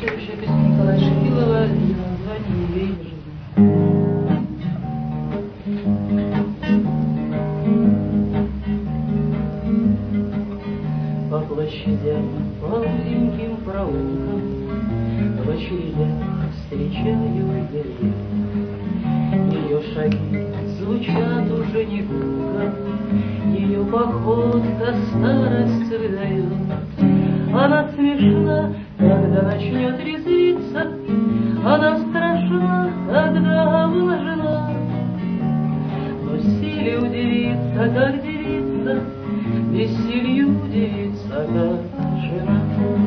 Следующая песня Николая Шипилова и название ее «Имя жизни». По площадям, по узеньким проулкам, в очередях встречаю я. Ее шаги звучат уже не гулко, ее походка старость выдает. Она смешна, когда начнет резвиться, она страшна, когда обнажена. Но силе удивиться, как девица, веселью удивиться, как жена.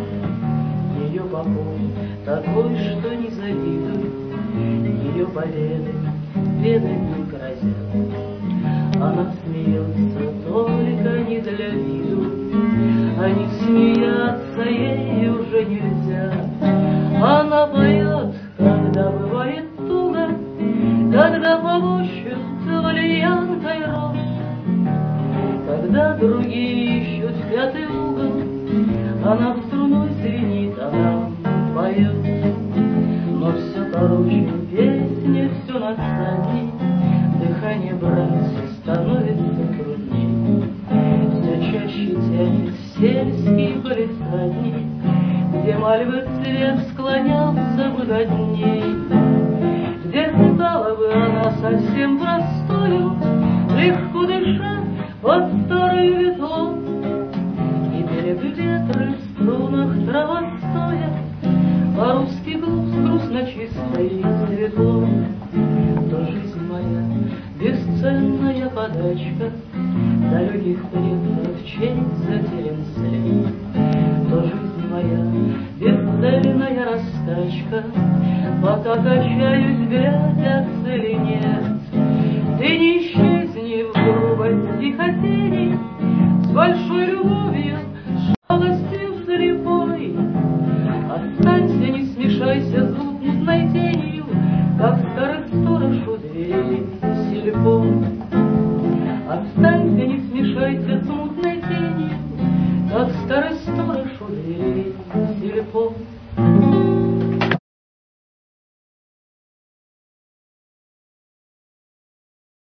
Ее покой такой, что не завидуй, ее победы бедой не грозят. Она смеется только не для виду, а не смеяться ей уже нельзя. Она поет, когда бывает туго, когда помощью валерьянкой рот, когда другие ищут пятый угол, она в струной звенит, она поет. Но все короче песня, все надсадней, дыхание брать становится трудней. Все чаще тянет сельский полисадник, где мальвы цвет склонялся бы до дней, где стала бы она совсем простою, легко дыша под старой ветлом. И берег ветры в струнах трава стоят, по-русски грустно чисто и светло. То жизнь моя бесценная подачка далеких предков, чей затерян след. То жизнь моя бесцельная раскачка, пока качаюсь, глядя, цели нет. Ты не исчезни в грубости хотений, с большой любовью, жалостью слепой. Останься, не смешайся с мутной тенью, как старый сторож у дверей сельпо. Останься, не смешайся с мутной тенью, как старый